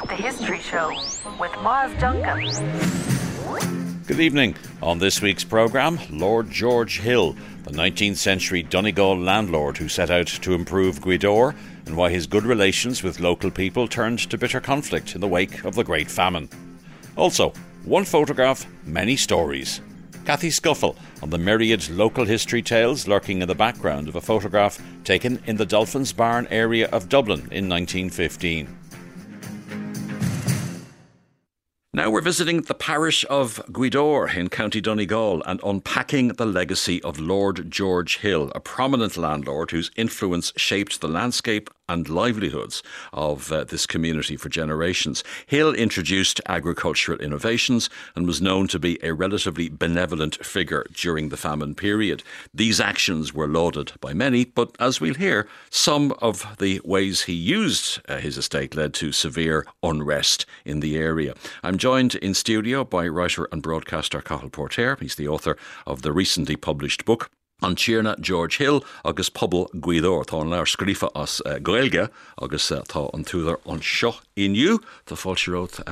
The History Show with Maz Duncan. Good evening. On this week's programme, Lord George Hill, the 19th century Donegal landlord who set out to improve Gweedore, and why his good relations with local people turned to bitter conflict in the wake of the Great Famine. Also, one photograph, many stories. Cathy Scuffle on the myriad local history tales lurking in the background of a photograph taken in the Dolphins Barn area of Dublin in 1915. Now we're visiting the parish of Gweedore in County Donegal and unpacking the legacy of Lord George Hill, a prominent landlord whose influence shaped the landscape and livelihoods of this community for generations. Hill introduced agricultural innovations and was known to be a relatively benevolent figure during the famine period. These actions were lauded by many, but as we'll hear, some of the ways he used his estate led to severe unrest in the area. I'm joined in studio by writer and broadcaster Cathal Porter. He's the author of the recently published book An Tíorna George Hill agus Pobal Gweedore. Tá an leir scríofa as Gaeilge agus tá an túdar an seo inniu. Tá fáilte rót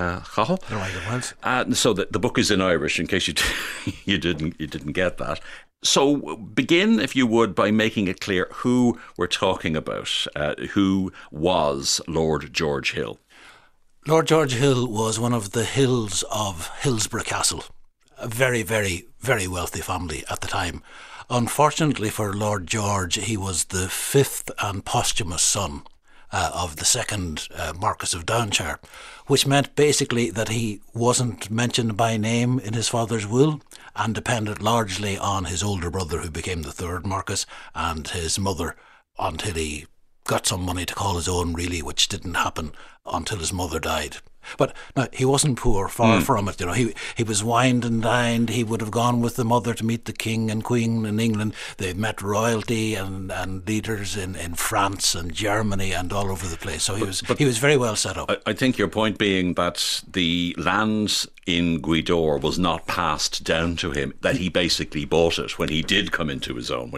Cathal. So the book is in Irish in case you didn't get that. So begin, if you would, by making it clear who we're talking about. Who was Lord George Hill? Lord George Hill was one of the Hills of Hillsborough Castle, a very, very, very wealthy family at the time. Unfortunately for Lord George, he was the fifth and posthumous son of the second Marquess of Downshire, which meant basically that he wasn't mentioned by name in his father's will and depended largely on his older brother, who became the third Marquess, and his mother until he got some money to call his own, really, which didn't happen until his mother died. But no, he wasn't poor, far from it. You know, he was wined and dined. He would have gone with the mother to meet the king and queen in England. They met royalty and leaders in France and Germany and all over the place. So he was very well set up. I think your point being that the land in Gweedore was not passed down to him, that he basically bought it when he did come into his own,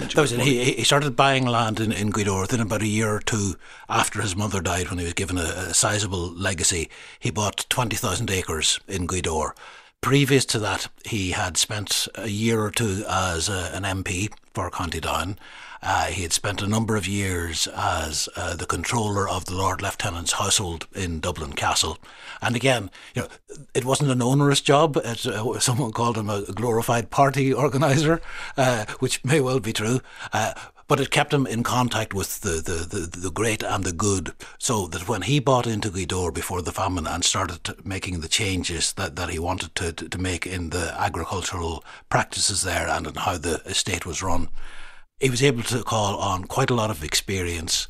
He started buying land in Gweedore within about a year or two after his mother died, when he was given a sizable legacy. He bought 20,000 acres in Gweedore. Previous to that, he had spent a year or two as an MP for County Down. He had spent a number of years as the controller of the Lord Lieutenant's household in Dublin Castle. And again, you know, it wasn't an onerous job. Someone called him a glorified party organiser, which may well be true. But it kept him in contact with the great and the good, so that when he bought into Gweedore before the famine and started making the changes that he wanted to make in the agricultural practices there and in how the estate was run, he was able to call on quite a lot of experience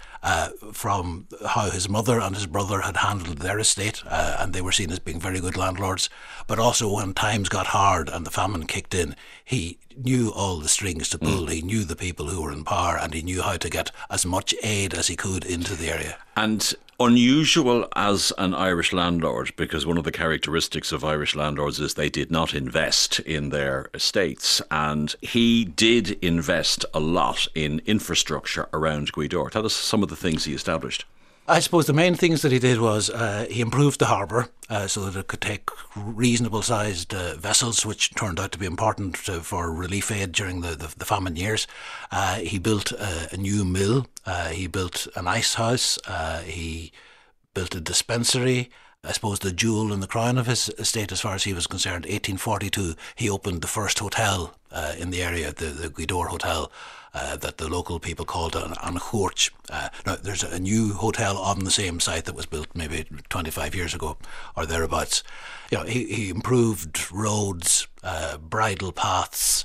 from how his mother and his brother had handled their estate, and they were seen as being very good landlords. But also when times got hard and the famine kicked in, he knew all the strings to pull. He knew the people who were in power, and he knew how to get as much aid as he could into the area. And unusual as an Irish landlord, because one of the characteristics of Irish landlords is they did not invest in their estates, and he did invest a lot in infrastructure around Gweedore. Tell us some of the things he established. I suppose the main things that he did was he improved the harbour so that it could take reasonable sized vessels, which turned out to be important for relief aid during the famine years. He built a new mill. He built an ice house. He built a dispensary. I suppose the jewel in the crown of his estate, as far as he was concerned, 1842, he opened the first hotel in the area, the Gweedore Hotel, that the local people called an church. Now, there's a new hotel on the same site that was built maybe 25 years ago or thereabouts. You know, he improved roads, bridle paths,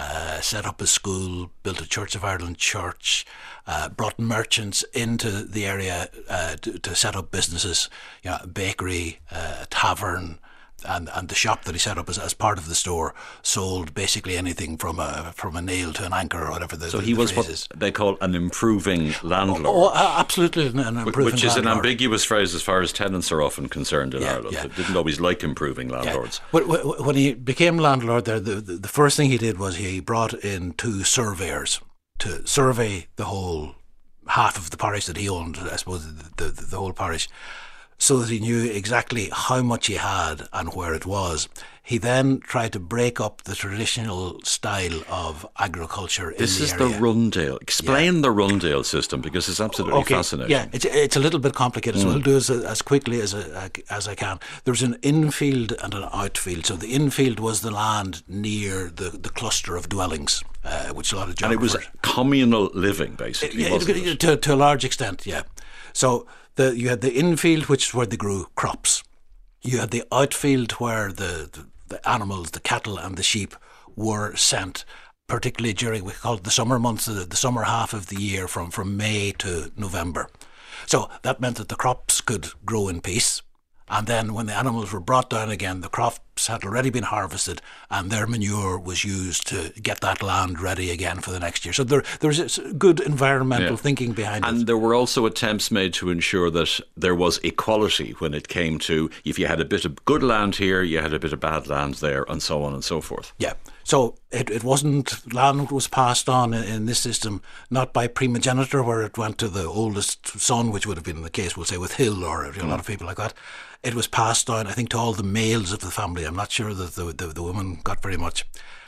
set up a school, built a Church of Ireland church, brought merchants into the area to set up businesses, you know, a bakery, a tavern, and the shop that he set up as part of the store sold basically anything from a nail to an anchor or whatever the he was what is. They call an improving landlord. Oh, absolutely an improving landlord. Which is an ambiguous phrase as far as tenants are often concerned in Ireland. Yeah. They didn't always like improving landlords. Yeah. When he became landlord there, the first thing he did was he brought in 2 surveyors to survey the whole half of the parish that he owned, I suppose the whole parish. so that he knew exactly how much he had and where it was. He then tried to break up the traditional style of agriculture in the area. This is the Rundale. Explain the Rundale system, because it's absolutely fascinating. Yeah, it's a little bit complicated, so I'll do it as quickly as I can. There's an infield and an outfield. So the infield was the land near the cluster of dwellings, which a lot of geographers... And it was communal living, basically, wasn't it? To a large extent, yeah. So you had the infield, which is where they grew crops. You had the outfield where the animals, the cattle and the sheep were sent, particularly during, we call it the summer months, the summer half of the year from May to November. So that meant that the crops could grow in peace. And then when the animals were brought down again, the crops had already been harvested and their manure was used to get that land ready again for the next year. So there was good environmental thinking behind it. And there were also attempts made to ensure that there was equality when it came to, if you had a bit of good land here, you had a bit of bad land there, and so on and so forth. Yeah. So it wasn't, land was passed on in this system, not by primogeniture, where it went to the oldest son, which would have been the case, we'll say, with Hill or a lot of people like that. It was passed down, I think, to all the males of the family. I'm not sure that the women got very much.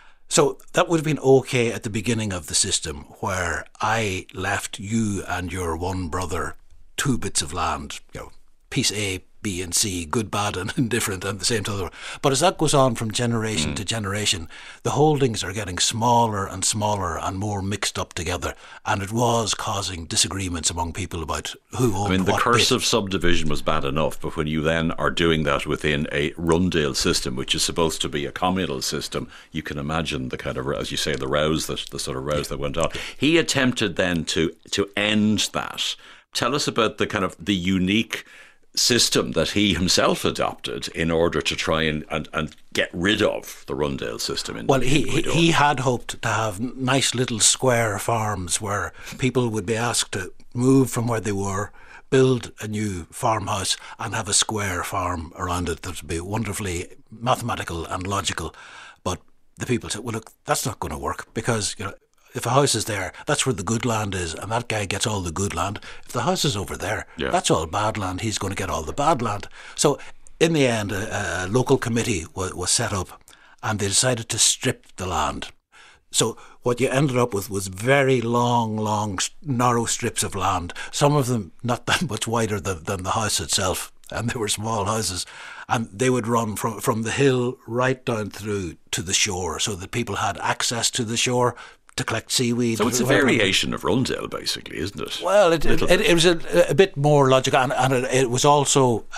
So that would have been okay at the beginning of the system, where I left you and your one brother 2 bits of land, piece A, B and C, good, bad and indifferent, and the same to the other. But as that goes on from generation to generation, the holdings are getting smaller and smaller and more mixed up together, and it was causing disagreements among people about who owned what. I mean, the curse of subdivision was bad enough, but when you then are doing that within a Rundale system, which is supposed to be a communal system, you can imagine the kind of, as you say, the rows, the sort of rows that went on. He attempted then to end that. Tell us about the kind of the unique system that he himself adopted in order to try and get rid of the Rundale system. He had hoped to have nice little square farms where people would be asked to move from where they were, build a new farmhouse and have a square farm around it that would be wonderfully mathematical and logical. But the people said, well, look, that's not going to work, because if a house is there, that's where the good land is, and that guy gets all the good land. If the house is over there, that's all bad land. He's going to get all the bad land. So in the end, a local committee was set up, and they decided to strip the land. So what you ended up with was very long, narrow strips of land, some of them not that much wider than the house itself, and they were small houses. And they would run from the hill right down through to the shore, so that people had access to the shore to collect seaweed. So it's a variation of Rundale, basically, isn't it? Well, it was a bit more logical, and it was also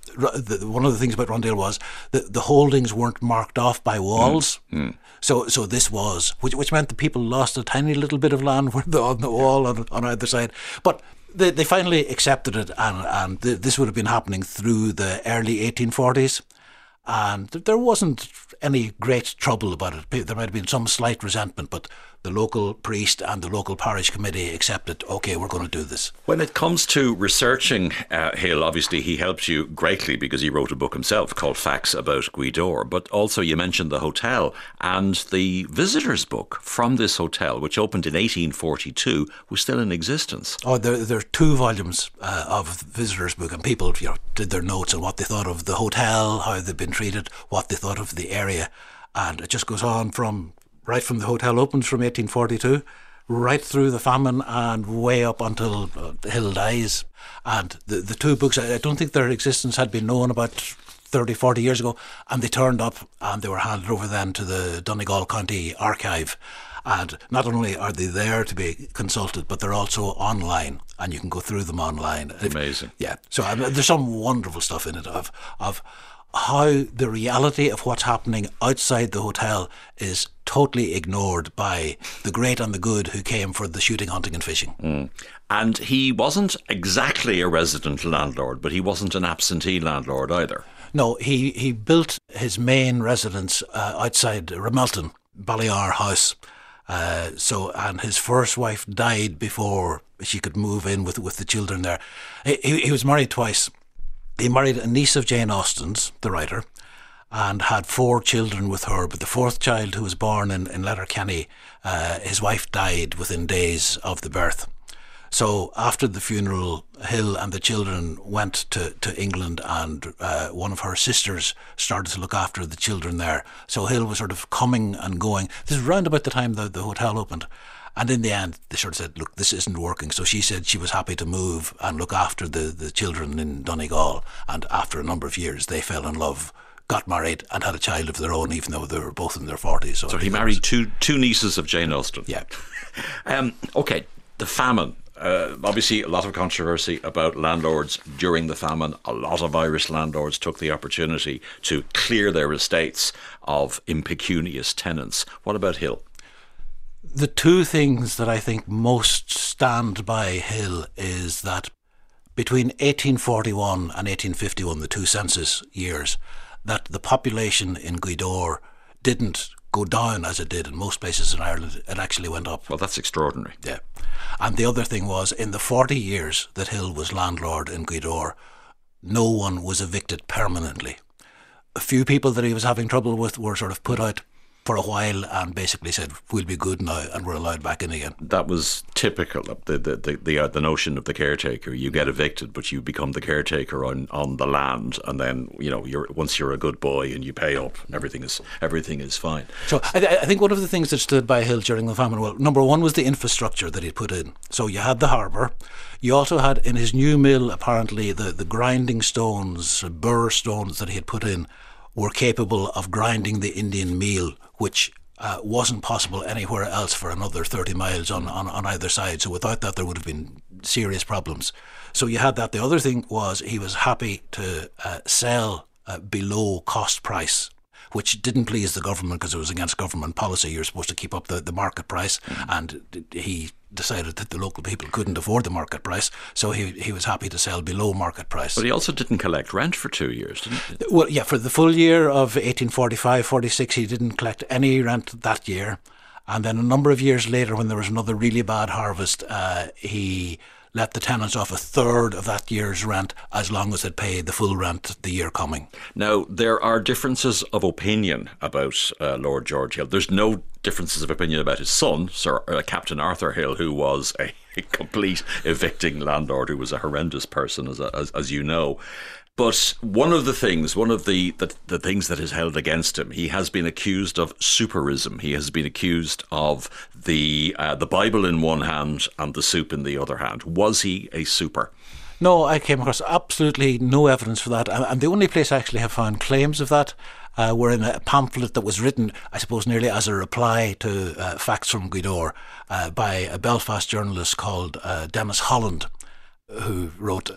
one of the things about Rundale was the holdings weren't marked off by walls. So this was, which meant that people lost a tiny little bit of land on the wall on either side. But they finally accepted it, and this would have been happening through the early 1840s. And there wasn't any great trouble about it. There might have been some slight resentment, but the local priest and the local parish committee accepted, OK, we're going to do this. When it comes to researching Hill, obviously he helped you greatly because he wrote a book himself called Facts About Gweedore. But also you mentioned the hotel, and the visitors' book from this hotel, which opened in 1842, was still in existence. Oh, there are 2 volumes of the visitors' book, and people did their notes on what they thought of the hotel, how they'd been treated, what they thought of the area. And it just goes on right from the hotel opens from 1842, right through the famine and way up until Hill dies. And the 2 books, I don't think their existence had been known about 30, 40 years ago, and they turned up and they were handed over then to the Donegal County Archive. And not only are they there to be consulted, but they're also online, and you can go through them online. Amazing. So there's some wonderful stuff in it of how the reality of what's happening outside the hotel is totally ignored by the great and the good who came for the shooting, hunting and fishing. And he wasn't exactly a resident landlord, but he wasn't an absentee landlord either. No, he built his main residence outside Ramelton, Ballyar House. And his first wife died before she could move in with the children there. He was married twice. He married a niece of Jane Austen's, the writer, and had 4 children with her. But the 4th child, who was born in Letterkenny, his wife died within days of the birth. So after the funeral, Hill and the children went to England, and one of her sisters started to look after the children there. So Hill was sort of coming and going. This is round about the time the hotel opened. And in the end, they sort of said, look, this isn't working. So she said she was happy to move and look after the children in Donegal. And after a number of years, they fell in love, got married, and had a child of their own, even though they were both in their 40s. So he married two nieces of Jane Austen. Yeah. Okay, the famine. Obviously, a lot of controversy about landlords during the famine. A lot of Irish landlords took the opportunity to clear their estates of impecunious tenants. What about Hill? The two things that I think most stand by Hill is that between 1841 and 1851, the two census years, that the population in Gweedore didn't go down as it did in most places in Ireland. It actually went up. Well, that's extraordinary. Yeah. And the other thing was, in the 40 years that Hill was landlord in Gweedore, no one was evicted permanently. A few people that he was having trouble with were sort of put out for a while and basically said, we'll be good now, and we're allowed back in again. That was typical of the notion of the caretaker. You get evicted, but you become the caretaker on the land, and then once you're a good boy and you pay up, everything is fine. So I think one of the things that stood by Hill during the famine, well, number one was the infrastructure that he'd put in. So you had the harbour. You also had in his new mill, apparently, the grinding stones, burr stones that he had put in were capable of grinding the Indian meal, which wasn't possible anywhere else for another 30 miles on either side. So without that, there would have been serious problems. So you had that. The other thing was he was happy to sell below cost price, which didn't please the government because it was against government policy. You're supposed to keep up the market price, and he decided that the local people couldn't afford the market price, so he was happy to sell below market price. But he also didn't collect rent for 2 years, didn't he? Well, yeah, for the full year of 1845-46, he didn't collect any rent that year. And then a number of years later, when there was another really bad harvest, he let the tenants off a third of that year's rent as long as they'd paid the full rent the year coming. Now, there are differences of opinion about Lord George Hill. There's no differences of opinion about his son, Sir Captain Arthur Hill, who was a complete evicting landlord, who was a horrendous person, as you know. But one of the things that is held against him, he has been accused of superism. He has been accused of the Bible in one hand and the soup in the other hand. Was he a super? No, I came across absolutely no evidence for that. And the only place I actually have found claims of that were in a pamphlet that was written, I suppose, nearly as a reply to Facts from Gweedore by a Belfast journalist called Dennis Holland, who wrote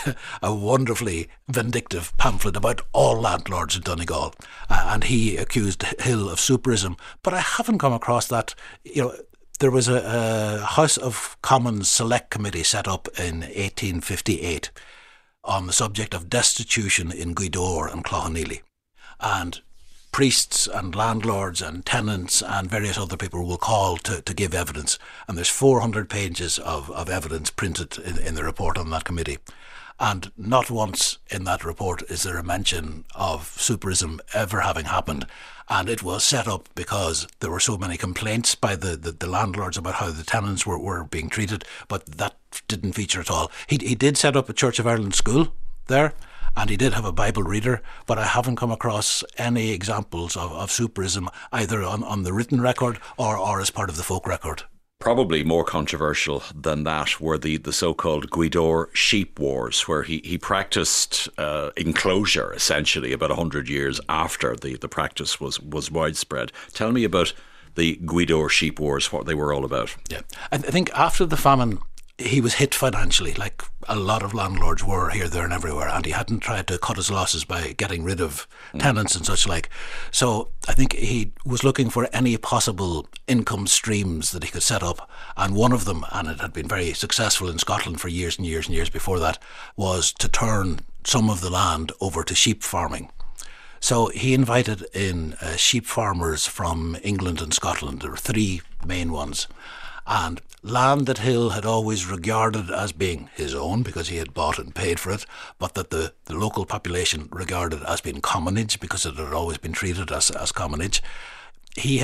a wonderfully vindictive pamphlet about all landlords in Donegal, and he accused Hill of superism. But I haven't come across that. There was a House of Commons Select Committee set up in 1858 on the subject of destitution in Gweedore and Cloughaneely, and priests and landlords and tenants and various other people will call to give evidence. And there's 400 pages of evidence printed in the report on that committee. And not once in that report is there a mention of superism ever having happened. And it was set up because there were so many complaints by the landlords about how the tenants were being treated, but that didn't feature at all. He did set up a Church of Ireland school there, and he did have a Bible reader, but I haven't come across any examples of superism either on the written record or as part of the folk record. Probably more controversial than that were the so-called Gweedore sheep wars, where he practiced enclosure essentially about 100 years after the practice was widespread. Tell me about the Gweedore sheep wars, what they were all about. Yeah, I think after the famine, he was hit financially, like a lot of landlords were here, there and everywhere, and he hadn't tried to cut his losses by getting rid of tenants and such like. So I think he was looking for any possible income streams that he could set up, and one of them, and it had been very successful in Scotland for years and years and years before that, was to turn some of the land over to sheep farming. So he invited in sheep farmers from England and Scotland. There were three main ones. And land that Hill had always regarded as being his own because he had bought and paid for it, but that the local population regarded as being commonage because it had always been treated as commonage. He had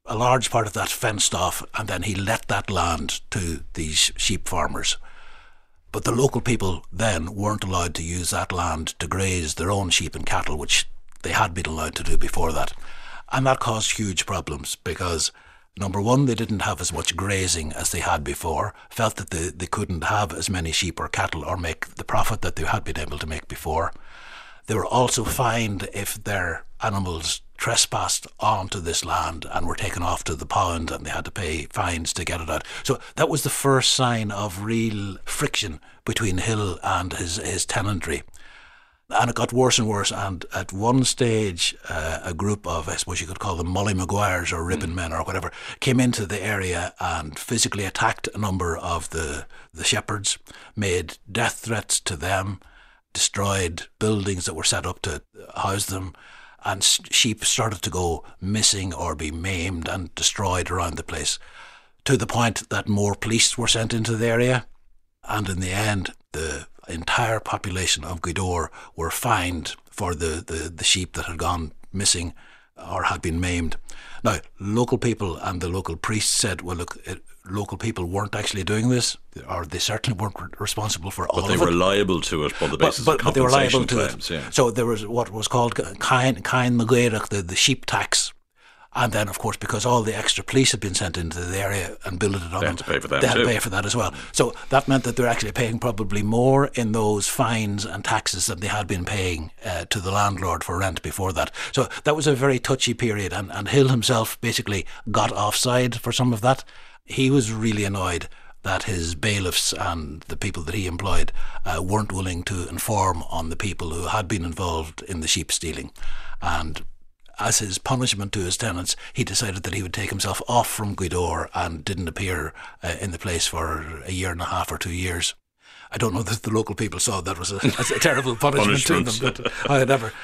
a large part of that fenced off, and then he let that land to these sheep farmers. But the local people then weren't allowed to use that land to graze their own sheep and cattle, which they had been allowed to do before that. And that caused huge problems because, number one, they didn't have as much grazing as they had before, felt that they couldn't have as many sheep or cattle or make the profit that they had been able to make before. They were also fined if their animals trespassed onto this land and were taken off to the pound, and they had to pay fines to get it out. So that was the first sign of real friction between Hill and his tenantry. And it got worse and worse, and at one stage a group of, I suppose you could call them Molly Maguires or ribbon men or whatever, came into the area and physically attacked a number of the shepherds, made death threats to them, destroyed buildings that were set up to house them, and sheep started to go missing or be maimed and destroyed around the place, to the point that more police were sent into the area. And in the end, the entire population of Gweedore were fined for the sheep that had gone missing or had been maimed. Now, local people and the local priests said, well, look, local people weren't actually doing this, or they certainly weren't responsible for all of it. But they were liable to it on the basis of compensation they were liable to claims, it. yeah. So there was what was called Cain Maguirach, the sheep tax. And then, of course, because all the extra police had been sent into the area and billeted on them, They had to pay for them they had too. to pay for that as well. So that meant that they were actually paying probably more in those fines and taxes than they had been paying to the landlord for rent before that. So that was a very touchy period, and Hill himself basically got offside for some of that. He was really annoyed that his bailiffs and the people that he employed weren't willing to inform on the people who had been involved in the sheep stealing. And as his punishment to his tenants, he decided that he would take himself off from Gweedore and didn't appear in the place for a year and a half or 2 years. I don't know that the local people saw that was a terrible punishment to them, but however.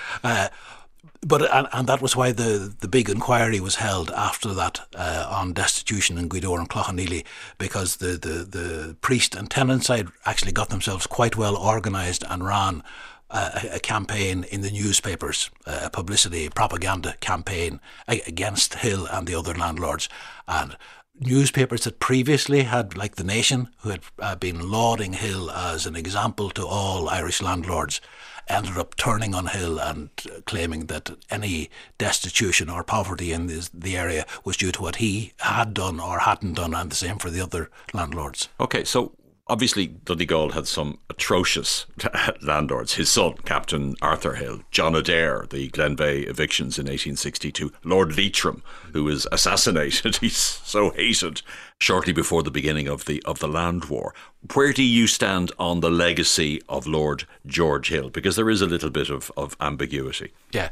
And that was why the big inquiry was held after that on destitution in Gweedore and Cloghaneely, because the priest and tenant side actually got themselves quite well organised and ran a campaign in the newspapers, a publicity propaganda campaign against Hill and the other landlords. And newspapers that previously had, like The Nation, who had been lauding Hill as an example to all Irish landlords, ended up turning on Hill and claiming that any destitution or poverty in the area was due to what he had done or hadn't done, and the same for the other landlords. Okay, so obviously Donegal had some atrocious landlords. His son, Captain Arthur Hill, John Adair, the Glenveigh evictions in 1862, Lord Leitrim, who was assassinated, he's so hated, shortly before the beginning of the Land War. Where do you stand on the legacy of Lord George Hill? Because there is a little bit of ambiguity. Yeah.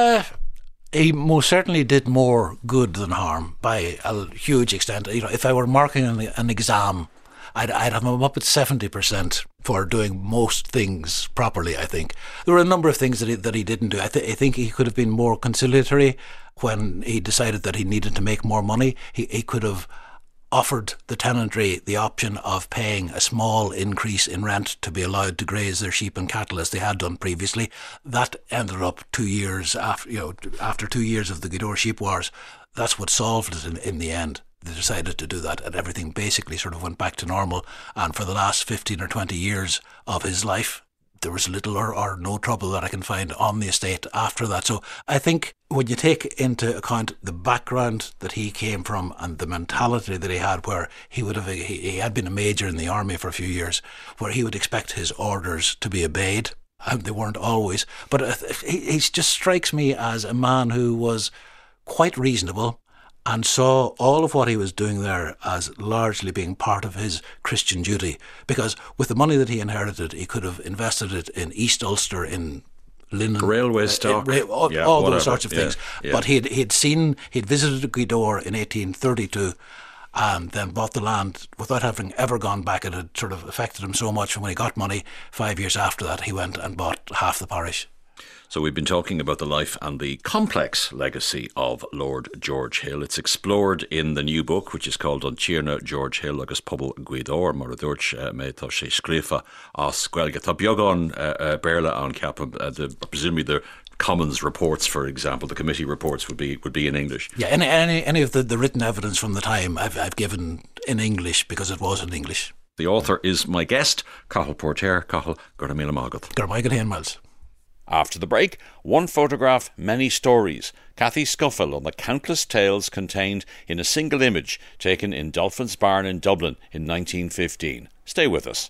He most certainly did more good than harm by a huge extent. You know, if I were marking an exam, I'd have him up at 70% for doing most things properly, I think. There were a number of things that he didn't do. I think he could have been more conciliatory when he decided that he needed to make more money. He could have offered the tenantry the option of paying a small increase in rent to be allowed to graze their sheep and cattle as they had done previously. That ended up 2 years after 2 years of the Gweedore Sheep Wars. That's what solved it in the end. They decided to do that, and everything basically sort of went back to normal. And for the last 15 or 20 years of his life, there was little or no trouble that I can find on the estate after that. So I think when you take into account the background that he came from and the mentality that he had, where he had been a major in the army for a few years, where he would expect his orders to be obeyed, and they weren't always. But he just strikes me as a man who was quite reasonable and saw all of what he was doing there as largely being part of his Christian duty. Because with the money that he inherited, he could have invested it in East Ulster, in linen, railway stock, all those sorts of things. Yeah. But he'd visited Gweedore in 1832 and then bought the land without having ever gone back. It had sort of affected him so much. When he got money 5 years after that, he went and bought half the parish. So we've been talking about the life and the complex legacy of Lord George Hill. It's explored in the new book, which is called An Tíorna George Hill agus Pobal Gweedore, mar a dúirt mé tá sé scríofa as Gaeilge. Tá beag an béarla an ceap, presumably the Commons reports, for example, the committee reports would be in English. Yeah, any of the written evidence from the time I've given in English because it was in English. The author is my guest, Cathal Porter. Cathal, Gurra Míle Mágad. Gurra Míle Héan Miles. After the break, one photograph, many stories. Cathy Scuffil on the countless tales contained in a single image taken in Dolphin's Barn in Dublin in 1915. Stay with us.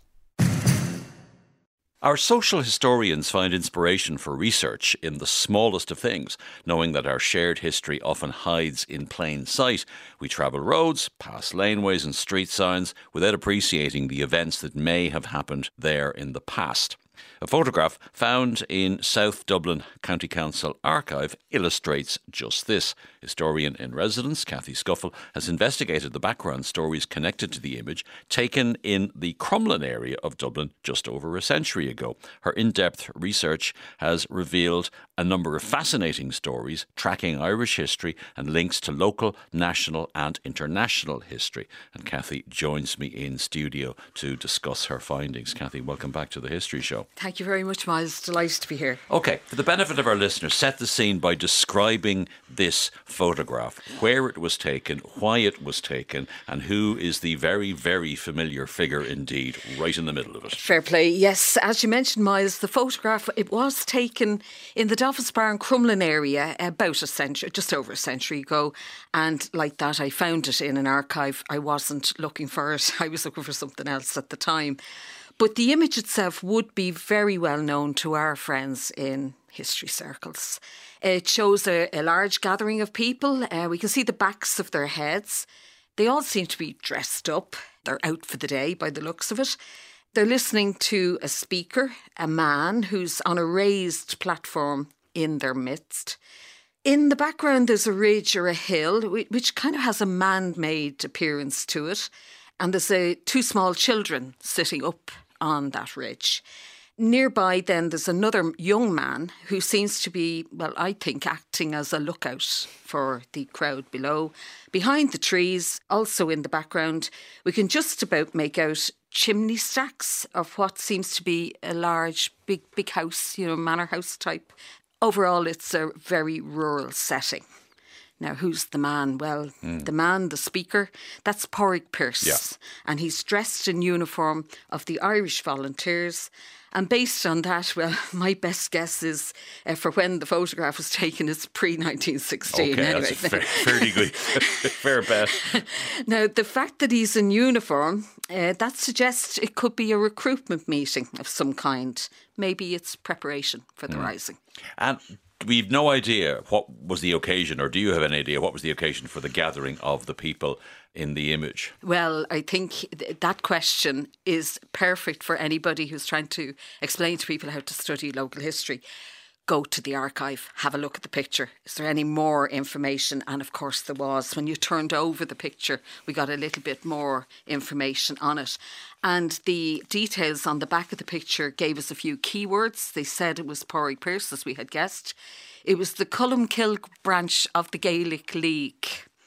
Our social historians find inspiration for research in the smallest of things, knowing that our shared history often hides in plain sight. We travel roads, pass laneways and street signs without appreciating the events that may have happened there in the past. A photograph found in South Dublin County Council archive illustrates just this. Historian in residence Cathy Scuffil has investigated the background stories connected to the image taken in the Crumlin area of Dublin just over a century ago. Her in-depth research has revealed a number of fascinating stories tracking Irish history and links to local, national and international history. And Cathy joins me in studio to discuss her findings. Cathy, welcome back to the History Show. Thank you very much, Miles. Delighted to be here. OK, for the benefit of our listeners, set the scene by describing this photograph, where it was taken, why it was taken, and who is the very, very familiar figure indeed right in the middle of it. Fair play. Yes, as you mentioned, Miles, the photograph, it was taken in the Dolphin's Barn Crumlin area about a century, just over a century ago. And like that, I found it in an archive. I wasn't looking for it. I was looking for something else at the time. But the image itself would be very well known to our friends in history circles. It shows a large gathering of people. We can see the backs of their heads. They all seem to be dressed up. They're out for the day by the looks of it. They're listening to a speaker, a man who's on a raised platform in their midst. In the background, there's a ridge or a hill, which kind of has a man-made appearance to it. And there's two small children sitting up on that ridge. Nearby then there's another young man who seems to be, well, I think acting as a lookout for the crowd below. Behind the trees, also in the background, we can just about make out chimney stacks of what seems to be a large, big house, manor house type. Overall, it's a very rural setting. Now, who's the man? Well, the man, the speaker, that's Pádraig Pearse. Yeah. And he's dressed in uniform of the Irish Volunteers. And based on that, well, my best guess is for when the photograph was taken, it's pre-1916. Okay, anyway. That's a fairly good, fair bet. Now, the fact that he's in uniform, that suggests it could be a recruitment meeting of some kind. Maybe it's preparation for the rising. And we've no idea what was the occasion, or do you have any idea what was the occasion for the gathering of the people in the image? Well, I think that question is perfect for anybody who's trying to explain to people how to study local history. Go to the archive, have a look at the picture. Is there any more information? And of course there was. When you turned over the picture, we got a little bit more information on it. And the details on the back of the picture gave us a few keywords. They said it was Pádraig Pearse, as we had guessed. It was the Columkill branch of the Gaelic League.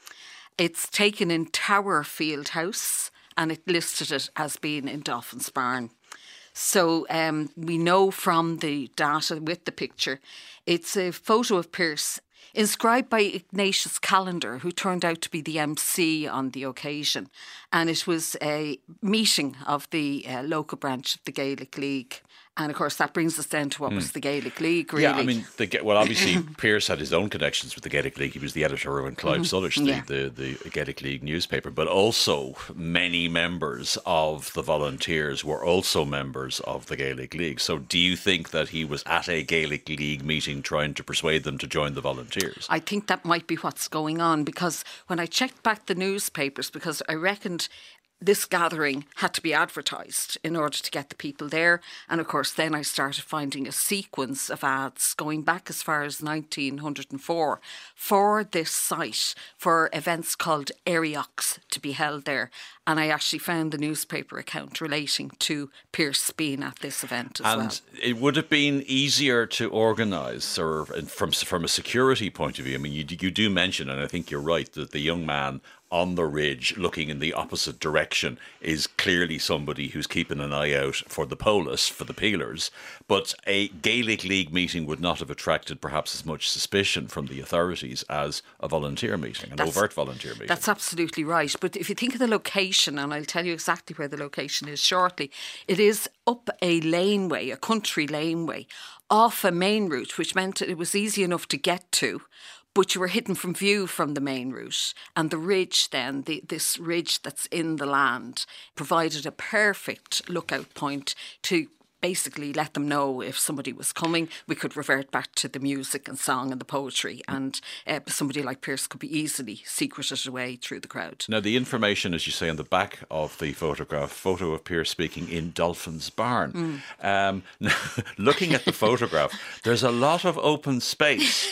It's taken in Tower Field House, and it listed it as being in Dolphin's Barn. So we know from the data with the picture, it's a photo of Pearse inscribed by Ignatius Callender, who turned out to be the MC on the occasion. And it was a meeting of the local branch of the Gaelic League. And of course, that brings us down to what was the Gaelic League, really. Yeah, I mean, obviously, Pearse had his own connections with the Gaelic League. He was the editor of Clive Sullage, the Gaelic League newspaper. But also, many members of the Volunteers were also members of the Gaelic League. So do you think that he was at a Gaelic League meeting trying to persuade them to join the Volunteers? I think that might be what's going on, because when I checked back the newspapers, because I reckoned this gathering had to be advertised in order to get the people there. And of course, then I started finding a sequence of ads going back as far as 1904 for this site, for events called Eriox to be held there. And I actually found the newspaper account relating to Pearse being at this event as well. And it would have been easier to organise, or from a security point of view. I mean, you do mention, and I think you're right, that the young man on the ridge looking in the opposite direction is clearly somebody who's keeping an eye out for the polis, for the peelers. But a Gaelic League meeting would not have attracted perhaps as much suspicion from the authorities as a volunteer meeting, an overt volunteer meeting. That's absolutely right. But if you think of the location, and I'll tell you exactly where the location is shortly, it is up a laneway, a country laneway, off a main route, which meant it was easy enough to get to, but you were hidden from view from the main route. And the ridge then, this ridge that's in the land, provided a perfect lookout point to basically let them know if somebody was coming. We could revert back to the music and song and the poetry, and somebody like Pearse could be easily secreted away through the crowd. Now, the information, as you say, on the back of the photograph, photo of Pearse speaking in Dolphin's Barn. Looking at the photograph, there's a lot of open space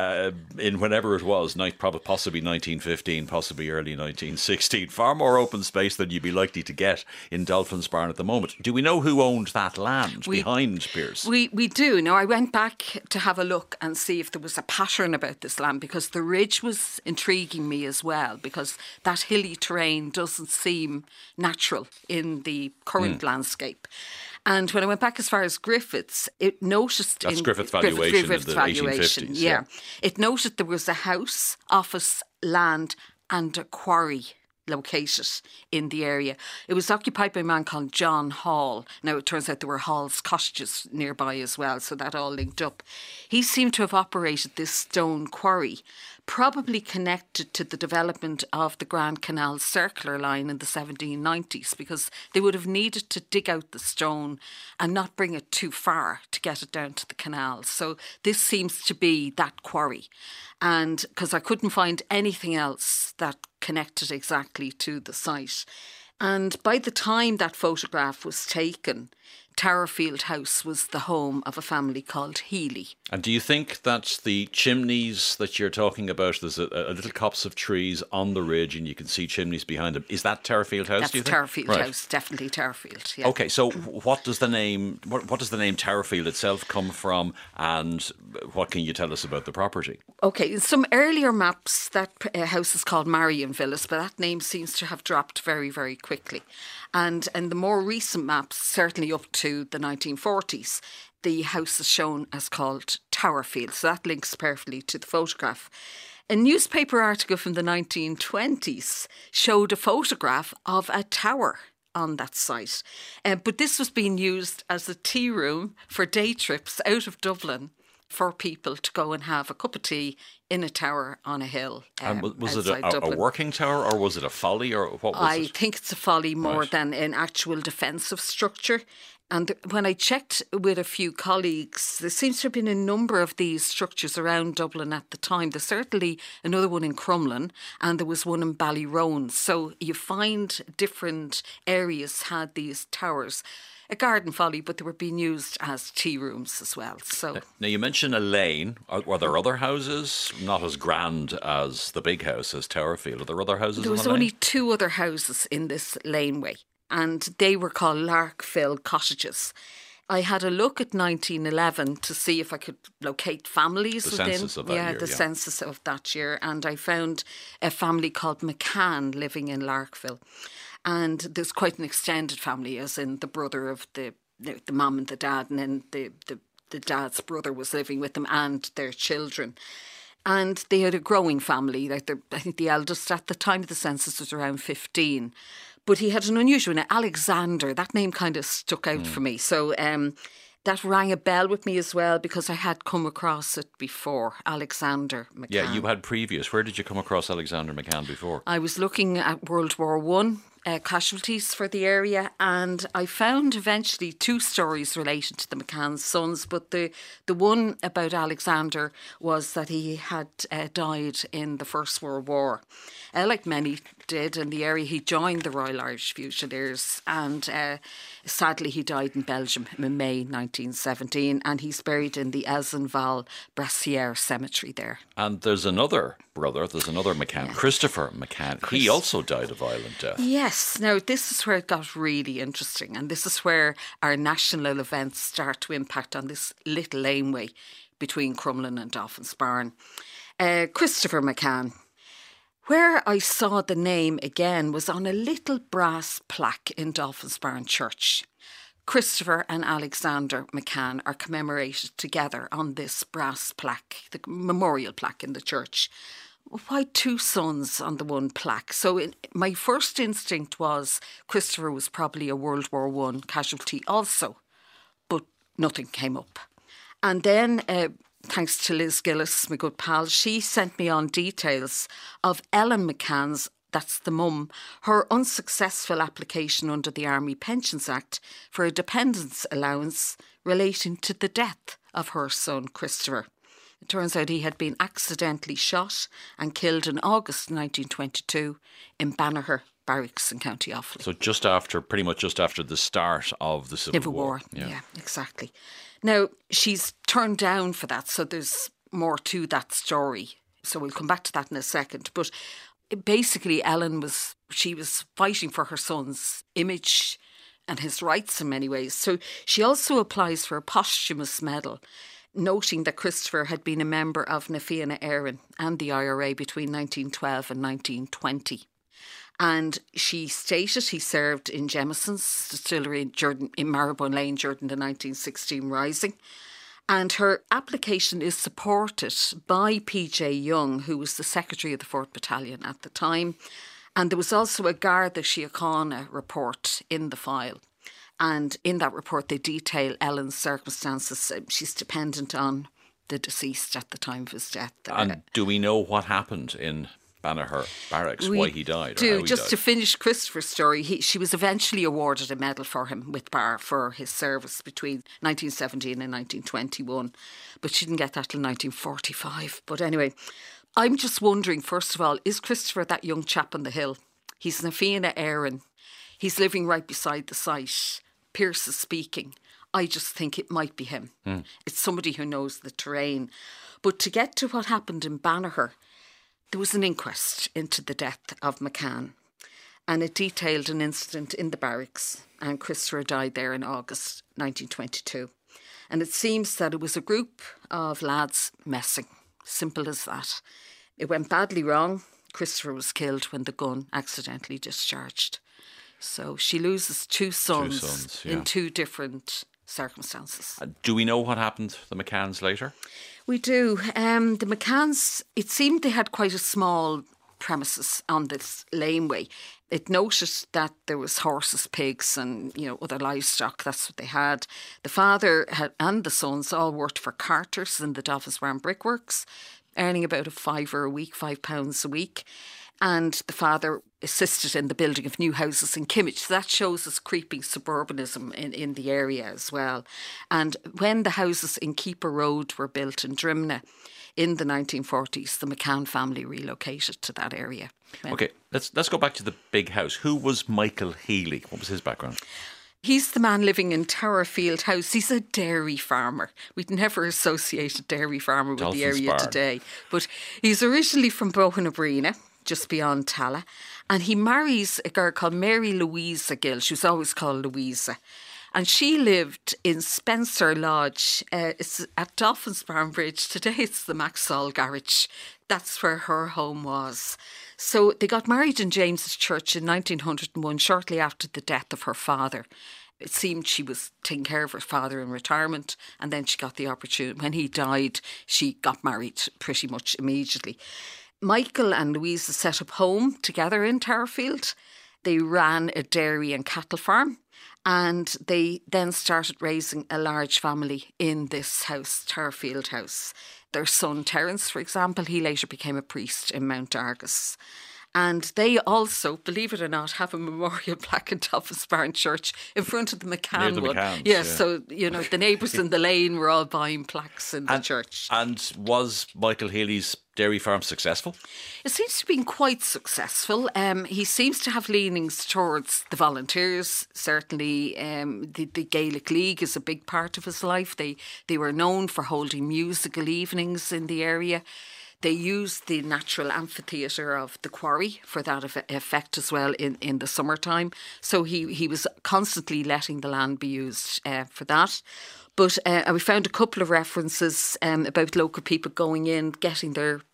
in whenever it was, possibly 1915, possibly early 1916. Far more open space than you'd be likely to get in Dolphin's Barn at the moment. Do we know who owned that land behind Pearse? We do. Now, I went back to have a look and see if there was a pattern about this land, because the ridge was intriguing me as well, because that hilly terrain doesn't seem natural in the current landscape. And when I went back as far as Griffiths, it noticed... That's Griffith's valuation in the 1850s. Yeah. It noted there was a house, office, land and a quarry located in the area. It was occupied by a man called John Hall. Now, it turns out there were Hall's cottages nearby as well, so that all linked up. He seemed to have operated this stone quarry, probably connected to the development of the Grand Canal circular line in the 1790s, because they would have needed to dig out the stone and not bring it too far to get it down to the canal. So this seems to be that quarry. And because I couldn't find anything else that connected exactly to the site. And by the time that photograph was taken, Towerfield House was the home of a family called Healy. And do you think that the chimneys that you're talking about, there's a little copse of trees on the ridge and you can see chimneys behind them, is that Towerfield House, That's do you think? Towerfield House, definitely Towerfield, yeah. Okay, so what does the name Towerfield itself come from, and what can you tell us about the property? Okay, in some earlier maps, that house is called Marion Villas, but that name seems to have dropped very, very quickly. And in the more recent maps, certainly up to the 1940s, the house is shown as called Towerfield. So that links perfectly to the photograph. A newspaper article from the 1920s showed a photograph of a tower on that site. But this was being used as a tea room for day trips out of Dublin for people to go and have a cup of tea in a tower on a hill. And was it a working tower, or was it a folly, or what was it? I think it's a folly more than an actual defensive structure. And when I checked with a few colleagues, there seems to have been a number of these structures around Dublin at the time. There's certainly another one in Crumlin, and there was one in Ballyroan. So you find different areas had these towers. A garden folly, but they were being used as tea rooms as well. So now you mentioned a lane. Were there other houses, not as grand as the big house as Towerfield? Are there other houses? There was only two other houses in this laneway, and they were called Larkville Cottages. I had a look at 1911 to see if I could locate families the within. Census of that year, census of that year, and I found a family called McCann living in Larkville. And there's quite an extended family, as in the brother of the mum and the dad, and then the dad's brother was living with them and their children. And they had a growing family. I think the eldest at the time of the census was around 15. But he had an unusual name, Alexander. That name kind of stuck out for me. So that rang a bell with me as well, because I had come across it before, Alexander McCann. Yeah, you had previous. Where did you come across Alexander McCann before? I was looking at World War One casualties for the area, and I found eventually two stories related to the McCann's sons, but the one about Alexander was that he had died in the First World War. Like many did in the area, he joined the Royal Irish Fusiliers, and sadly he died in Belgium in May 1917, and he's buried in the Elsenval Brassiere Cemetery there. And there's another brother, McCann, Christopher McCann. He also died a violent death. Yes. Now, this is where it got really interesting, and this is where our national events start to impact on this little laneway between Crumlin and Dolphin's Barn. Christopher McCann. Where I saw the name again was on a little brass plaque in Dolphinsbarn Church. Christopher and Alexander McCann are commemorated together on this brass plaque, the memorial plaque in the church. Why two sons on the one plaque? So my first instinct was Christopher was probably a World War I casualty also, but nothing came up. And then, thanks to Liz Gillis, my good pal, she sent me on details of Ellen McCann's, that's the mum, her unsuccessful application under the Army Pensions Act for a dependence allowance relating to the death of her son Christopher. It turns out he had been accidentally shot and killed in August 1922 in Banagher Barracks in County Offaly. So pretty much just after the start of the Civil War. Yeah, exactly. Now, she's turned down for that, so there's more to that story. So we'll come back to that in a second. But basically, Ellen was fighting for her son's image and his rights in many ways. So she also applies for a posthumous medal, noting that Christopher had been a member of Na Fianna Éireann and the IRA between 1912 and 1920. And she stated he served in Jemieson's distillery in Marylebone Lane during the 1916 Rising. And her application is supported by P.J. Young, who was the secretary of the 4th Battalion at the time. And there was also a Garda Síochána report in the file. And in that report, they detail Ellen's circumstances. She's dependent on the deceased at the time of his death. And do we know what happened in Banagher Barracks, why he died? To finish Christopher's story, she was eventually awarded a medal for him with Bar for his service between 1917 and 1921. But she didn't get that till 1945. But anyway, I'm just wondering, first of all, is Christopher that young chap on the hill? He's Na Fianna Éireann. He's living right beside the site. Pearse is speaking. I just think it might be him. It's somebody who knows the terrain. But to get to what happened in Banagher, there was an inquest into the death of McCann, and it detailed an incident in the barracks, and Christopher died there in August 1922. And it seems that it was a group of lads messing. Simple as that. It went badly wrong. Christopher was killed when the gun accidentally discharged. So she loses two sons in two different circumstances. Do we know what happened to the McCanns later? We do. The McCanns, it seemed they had quite a small premises on this laneway. It noted that there was horses, pigs and, other livestock. That's what they had. The father and the sons all worked for carters in the Dolphinsbarn Brickworks, earning about £5 a week. And the father assisted in the building of new houses in Kimmage. So that shows us creeping suburbanism in the area as well. And when the houses in Keeper Road were built in Drimnagh in the 1940s, the McCann family relocated to that area. Okay, let's go back to the big house. Who was Michael Healy? What was his background? He's the man living in Towerfield House. He's a dairy farmer. We'd never associate a dairy farmer with the area today. But he's originally from Bohenabrina, just beyond Tala. And he marries a girl called Mary Louisa Gill. She was always called Louisa. And she lived in Spencer Lodge. It's at Dolphinsbarn Bridge. Today it's the Maxall Garage. That's where her home was. So they got married in James's Church in 1901, shortly after the death of her father. It seemed she was taking care of her father in retirement, and then she got the opportunity. When he died, she got married pretty much immediately. Michael and Louisa set up home together in Towerfield. They ran a dairy and cattle farm, and they then started raising a large family in this house, Towerfield House. Their son Terence, for example, he later became a priest in Mount Argus. And they also, believe it or not, have a memorial plaque in Dolphinsbarn Church in front of the McCann one. McCanns, yeah, so, the neighbours in the lane were all buying plaques in the church. And was Michael Healy's dairy farm successful? It seems to have been quite successful. He seems to have leanings towards the volunteers. Certainly, the Gaelic League is a big part of his life. They were known for holding musical evenings in the area. They used the natural amphitheatre of the quarry for that effect as well in the summertime. So he was constantly letting the land be used for that. But we found a couple of references about local people going in, getting their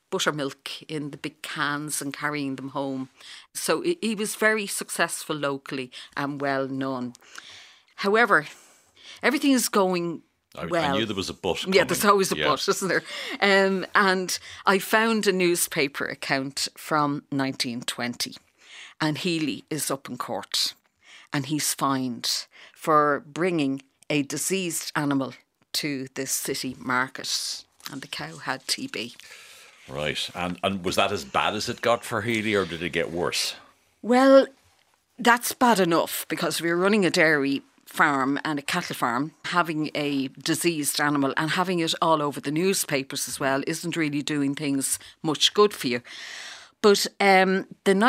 buttermilk in the big cans and carrying them home. So he was very successful locally and well known. However, everything is going well. I knew there was a but coming. Yeah, there's always a but, isn't there? And I found a newspaper account from 1920, and Healy is up in court, and he's fined for bringing a diseased animal to the city market, and the cow had TB. Right. And was that as bad as it got for Healy, or did it get worse? Well, that's bad enough, because we were running a dairy farm and a cattle farm. Having a diseased animal and having it all over the newspapers as well isn't really doing things much good for you. But the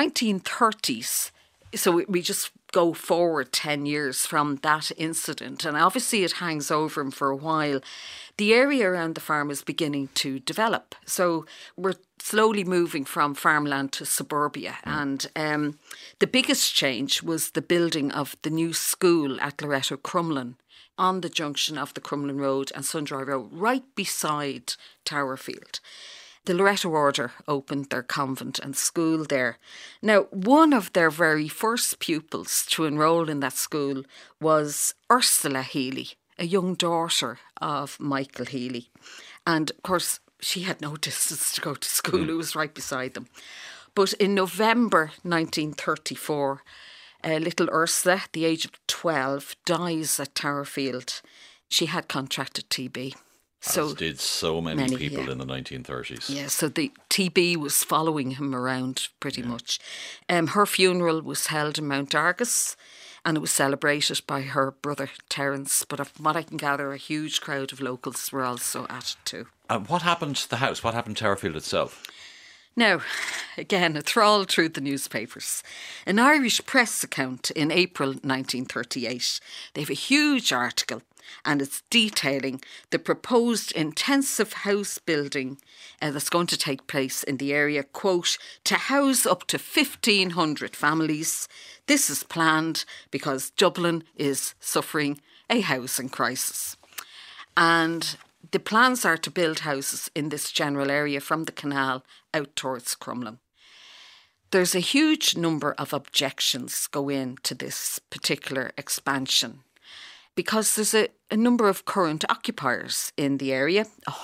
1930s, so we just go forward 10 years from that incident, and obviously it hangs over him for a while. The area around the farm is beginning to develop. So we're slowly moving from farmland to suburbia. And the biggest change was the building of the new school at Loreto Crumlin on the junction of the Crumlin Road and Sundry Road, right beside Towerfield. The Loreto Order opened their convent and school there. Now, one of their very first pupils to enrol in that school was Ursula Healy, a young daughter of Michael Healy. And of course, she had no distance to go to school. It was right beside them. But in November 1934, little Ursula, at the age of 12, dies at Towerfield. She had contracted TB. As did so many people in the 1930s. Yeah, so the TB was following him around pretty much. Her funeral was held in Mount Argus, and it was celebrated by her brother Terence. But from what I can gather, a huge crowd of locals were also at it too. And what happened to the house? What happened to Towerfield itself? Now, again, a trawl through the newspapers. An Irish press account in April 1938. They have a huge article, and it's detailing the proposed intensive house building that's going to take place in the area, quote, to house up to 1,500 families. This is planned because Dublin is suffering a housing crisis. And the plans are to build houses in this general area from the canal out towards Crumlin. There's a huge number of objections go into this particular expansion because there's a number of current occupiers in the area.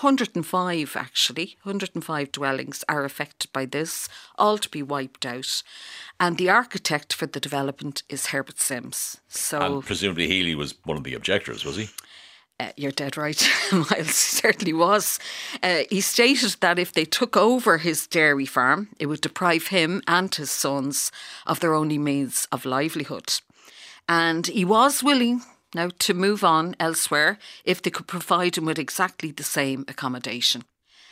105 dwellings are affected by this, all to be wiped out. And the architect for the development is Herbert Sims. And presumably Healy was one of the objectors, was he? You're dead right, Miles, certainly was. He stated that if they took over his dairy farm, it would deprive him and his sons of their only means of livelihood. And he was willing now to move on elsewhere if they could provide him with exactly the same accommodation.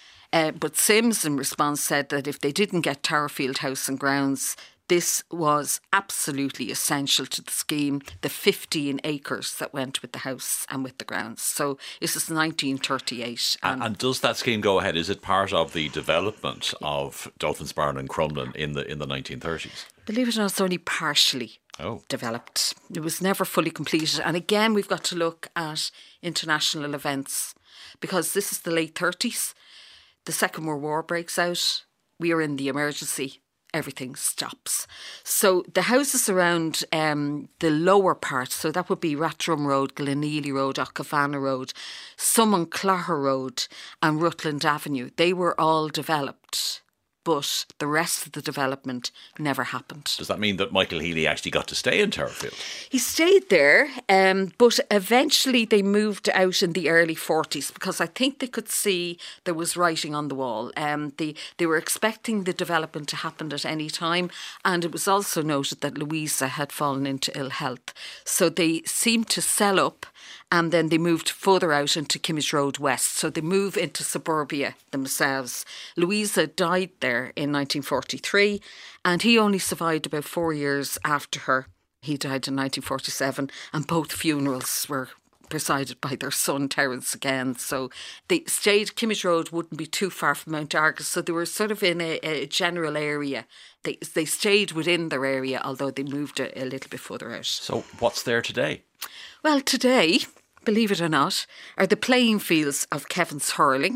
But Sims, in response, said that if they didn't get Towerfield House and Grounds, this was absolutely essential to the scheme, the 15 acres that went with the house and with the grounds. So this is 1938. And does that scheme go ahead? Is it part of the development of Dolphinsbarn and Crumlin in the 1930s? Believe it or not, it's only partially developed. It was never fully completed. And again, we've got to look at international events because this is the late 30s. The Second World War breaks out. We are in the emergency. Everything stops. So the houses around the lower part, so that would be Rathdrum Road, Gleneely Road, Ockavana Road, some on Clogher Road and Rutland Avenue, they were all developed. But the rest of the development never happened. Does that mean that Michael Healy actually got to stay in Towerfield? He stayed there, but eventually they moved out in the early 40s because I think they could see there was writing on the wall. They were expecting the development to happen at any time, and it was also noted that Louisa had fallen into ill health. So they seemed to sell up, and then they moved further out into Kimmage Road West. So they move into suburbia themselves. Louisa died there in 1943, and he only survived about 4 years after her. He died in 1947, and both funerals were presided by their son Terence again. So they stayed, Kimmage Road wouldn't be too far from Mount Argus, so they were sort of in a general area. They stayed within their area, although they moved a little bit further out. So what's there today? Well, today, believe it or not, are the playing fields of Kevin's Hurling,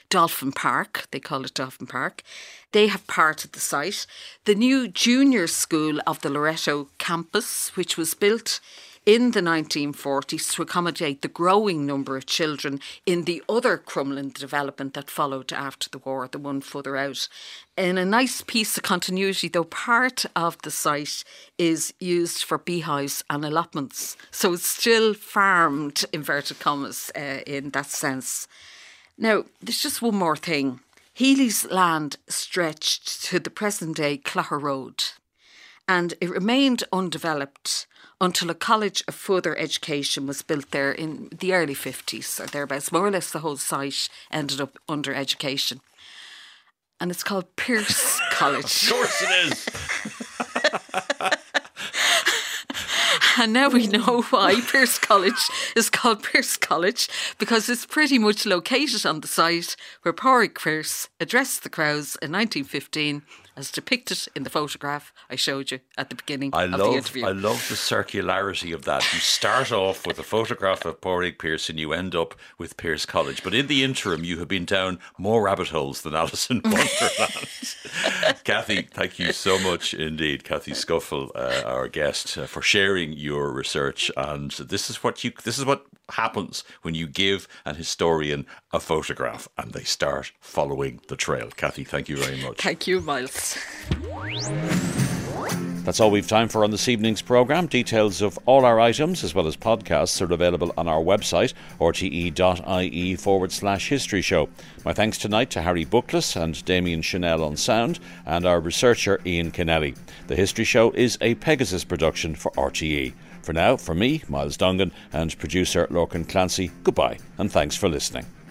Dolphin Park. They call it Dolphin Park. They have part of the site. The new junior school of the Loreto campus, which was built in the 1940s to accommodate the growing number of children in the other Crumlin development that followed after the war, the one further out. In a nice piece of continuity, though, part of the site is used for beehives and allotments. So it's still farmed, inverted commas, in that sense. Now, there's just one more thing. Healy's land stretched to the present-day Clogher Road, and it remained undeveloped until a college of further education was built there in the early 50s or thereabouts. More or less the whole site ended up under education. And it's called Pearse College. Of course it is. And now we know why Pearse College is called Pearse College, because it's pretty much located on the site where Pádraig Pearse addressed the crowds in 1915, as depicted in the photograph I showed you at the beginning of the interview. I love the circularity of that. You start off with a photograph of Pádraig Pearse and you end up with Pearse College. But in the interim, you have been down more rabbit holes than Alice in Wonderland. Kathy, thank you so much indeed. Kathy Scuffle, our guest, for sharing your research. And this is what happens when you give an historian a photograph and they start following the trail. Kathy, thank you very much. Thank you, Miles. That's all we've time for on this evening's programme. Details of all our items as well as podcasts are available on our website, rte.ie/history show. My thanks tonight to Harry Buckless and Damien Chanel on sound and our researcher Ian Kennelly. The History Show is a Pegasus production for RTE. For now, for me, Miles Dungan, and producer Lorcan Clancy, goodbye and thanks for listening.